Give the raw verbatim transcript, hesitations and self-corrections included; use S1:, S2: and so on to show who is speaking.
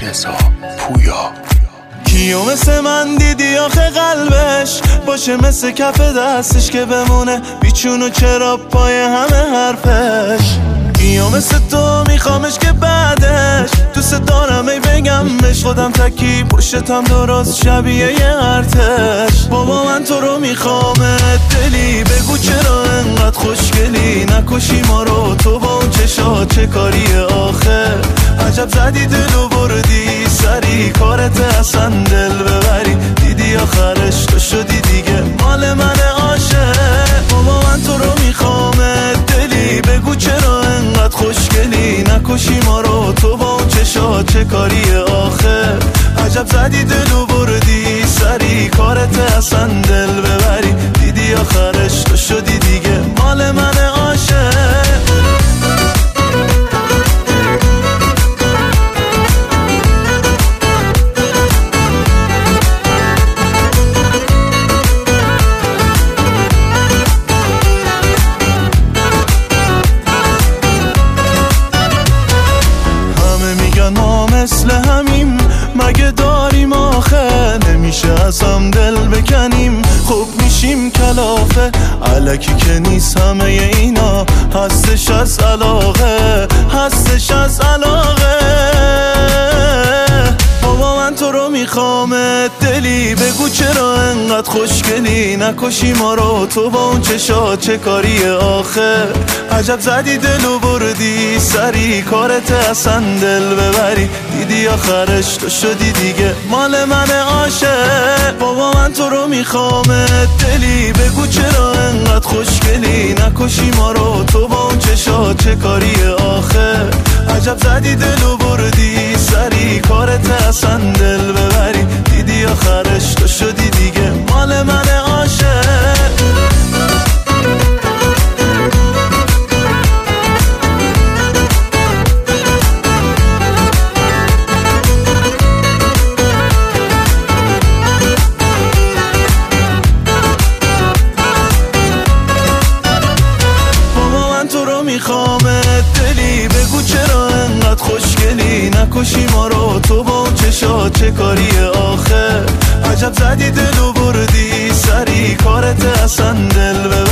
S1: رضا پویا.
S2: کیو مثل من دیدی آخه قلبش باشه مثل کف دستش که بمونه بیچون و چرا پای همه حرفش. کیو مثل تو میخوامش که بعدش دوست دارم ای بگم بهش خودم تکی پشتم درست شبیه یه ارتش. بابا من تو رو میخوامت دلی بگو چرا انقدر خوشگلی نکشی ما رو تو با اون چشا چه کاریه آخه. عجب زدی دلو بردی سری کارت اصلا دل ببری دیدی آخرش تو شدی دیگه مال من عاشق. بابا من تو رو میخوامت دلی بگو چرا انقدر خوشگلی نکشی ما رو تو با اون چشا چه کاریه آخه. عجب زدی دلو بردی سری کارت اصلا دل ببری دیدی آخرش تو شدی دیگه مال من عاشق. مثل همیم مگه داریم آخه نمیشه از هم دل بکنیم خوب میشیم کلافه الکی که نیست همه اینا هستش از علاقه هستش از علاقه. بابا من تو رو میخوامت دلی بگو چرا انقدر خوشگلی نکشی ما رو تو با اون چشا چه کاریه آخه. عجب زدی دلو بردی سری کارت اصلا دل ببری دیدی آخرش تو شدی دیگه مال من عاشق. بابا من تو رو میخوامت دلی بگو چرا انقدر خوشگلی نکشی ما رو تو با اون چشا چه کاریه آخه. عجب زدی دلو بردی سری کارت اصلا دل ببری دیدی آخرش تو شدی دیگه مال من عاشق. میخوامت دلی بگو چرا انقدر خوشگلی نکشی ما رو تو با اون چشا چه کاریه آخه. عجب زدی دلو بردی سری کارت اصلا دل